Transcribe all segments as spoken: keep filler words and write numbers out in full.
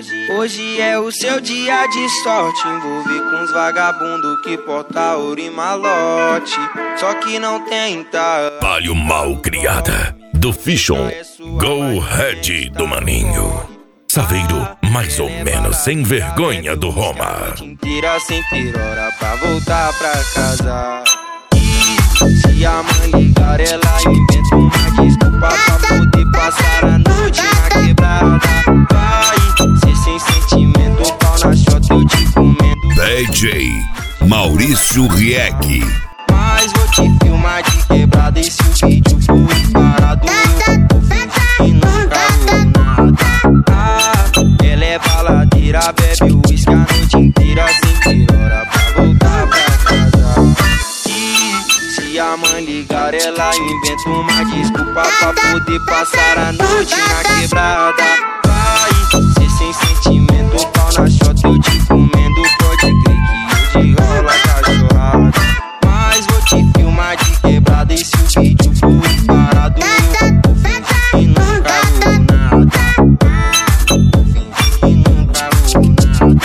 Hoje, hoje é o seu dia de sorte. Envolver com os vagabundos que porta ouro e malote. Só que não tenta. Palio mal criada do Fichon, Go Red do Maninho, Saveiro mais ou menos sem vergonha do Roma. Inteira sem ter hora pra voltar pra casa. E se a mãe ligar, ela inventa uma desculpa pra poder passar a noite na quebrada. Vai ser sem sentimento, pau na chota eu te comendo. D J Maurício Rieck. Mas vou te filmar de quebrada. E se o vídeo for parado, eu vou fingir que nunca rolou nada. Ah, ela é baladeira, bebe uísque a noite inteira sem ter hora pra voltar pra casa. E se a mãe ligar, ela inventa uma desculpa pra poder passar a noite na quebrada. Vai ser sem sentimento, pau na chota eu te comendo. Pode crer que hoje rola cachorrada. Mas vou te filmar de quebrada. E se o vídeo for parado, eu vou fingir que nunca rolou nada. Vou fingir que nunca rolou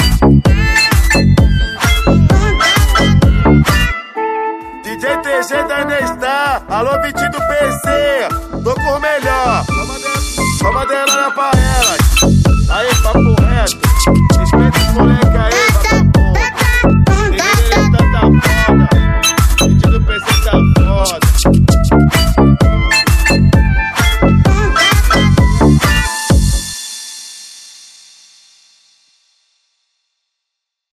nada. D J T G da Nestar, alô Vitinho do P C, tô com o melhor. Só madeira pra elas. Aí, papo reto.